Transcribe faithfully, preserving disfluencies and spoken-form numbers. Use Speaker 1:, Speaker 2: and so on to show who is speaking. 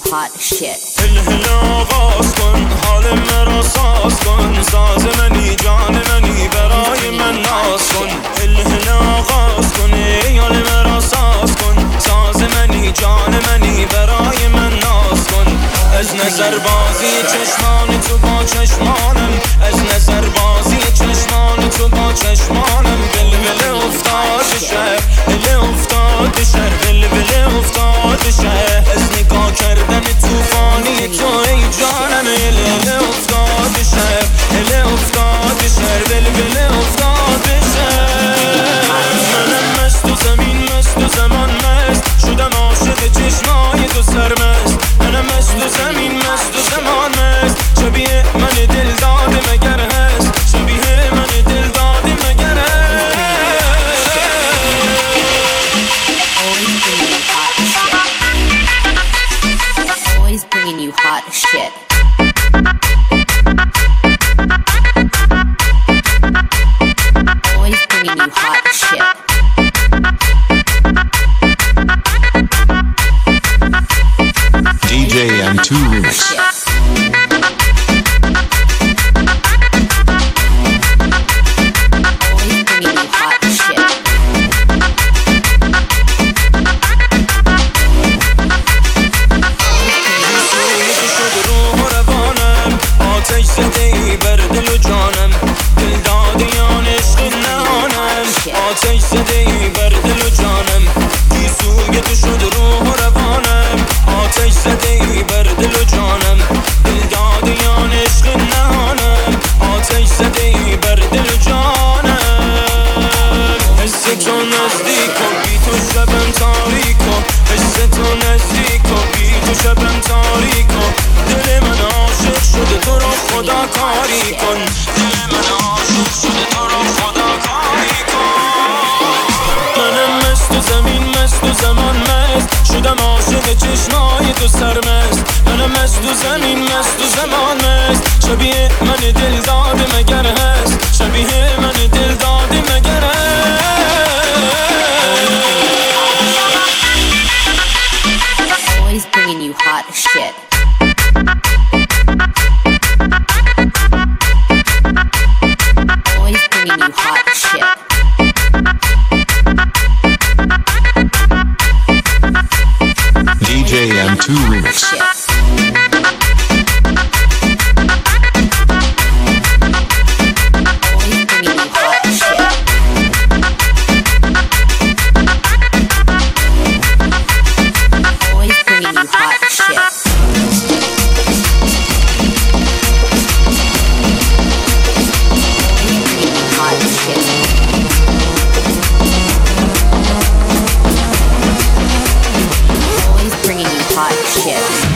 Speaker 1: hot shit.
Speaker 2: هل هل آغاز کن حال مرا ساز کن ساز منی جان منی برای من ناز کن هل هل آغاز کن حال مرا ساز کن ساز منی جان منی برای من ناز کن از نظر بازی چشمان تو با چشمانم از نظر بازی چشمان تو با چشمانم بلبل افتاد شهر بل افتاد شهر بلبل افتاد شهر از نگاه کردن توفانی تو ای جانم بلبل افتاد شهر بل افتاد شهر بلبل افتاد شهر منم مست و زمین مست و زمان مست شدم عاشق چشمای تو سرمست منم مست و زمین مست و زمان مست شبیه من دل داده مگر هست شبیه من دل داده مگر هست
Speaker 1: Always bringing you hot shit. Always bringing you hot shit.
Speaker 3: D J M two Remix.
Speaker 2: آتش زده ای بر دل و جانم گیسوی تو شد روح و روانم آتش زده ای بر دل و جانم دل دادیان عشق نهانم آتش زده ای بر دل و جانم حس تو نزدیک و بی تو شبم تاریک و حس تو نزدیک و بی تو شبم تاریک و دل من عاشق شده تو رو خدا کاری کن دل من عاشق شده تو رو خدا کاری کن منم مست و زمین مست و زمان مست شدم عاشق چشمای تو سرمست منم مست و زمین مست و زمان مست شبیه من دل داده مگر هست شبیه من دل داده مگر هست
Speaker 1: Always bringing you hot shit. Always bringing you hot shit.
Speaker 3: D J M two Remix.
Speaker 1: Always bringing you hot shit. Always bringing you hot shit. Always bringing you hot shit.